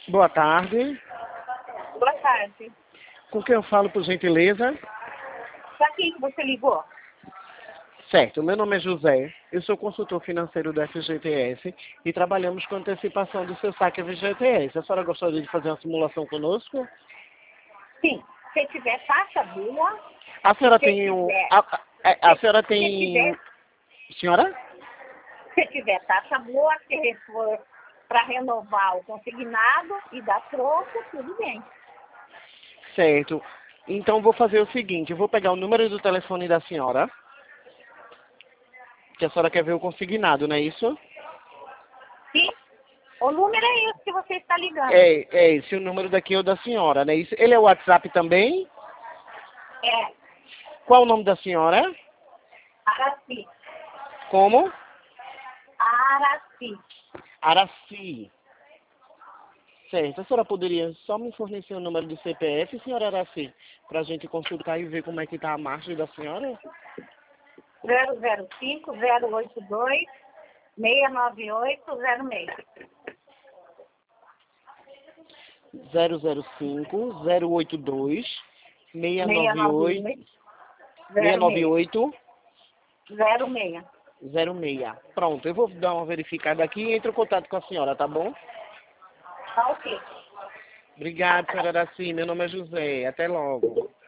Boa tarde. Boa tarde. Com quem eu falo, por gentileza? Pra quem que você ligou? Certo, meu nome é José, eu sou consultor financeiro do FGTS e trabalhamos com antecipação do seu saque FGTS. A senhora gostaria de fazer uma simulação conosco? Sim. Se tiver taxa boa, A senhora se tem um... tiver, A senhora se tem... tiver, Senhora? se tiver taxa boa, se for para renovar o consignado e dar troco, tudo bem. Certo. Então vou fazer o seguinte, eu vou pegar o número do telefone da senhora, que a senhora quer ver o consignado, não é isso? Sim. O número é esse que você está ligando. É esse o número daqui é o da senhora, não é isso? Ele é o WhatsApp também? É. Qual o nome da senhora? Araci. Como? Araci. Araci. Certo. A senhora poderia só me fornecer o número do CPF, senhora Araci, para a gente consultar e ver como é que está a margem da senhora? 005-082-698-06. 005-082 698 698 698 06. 06. Pronto, eu vou dar uma verificada aqui e entro em contato com a senhora, tá bom? Tá ok. Obrigado, senhora Araci. Meu nome é José. Até logo.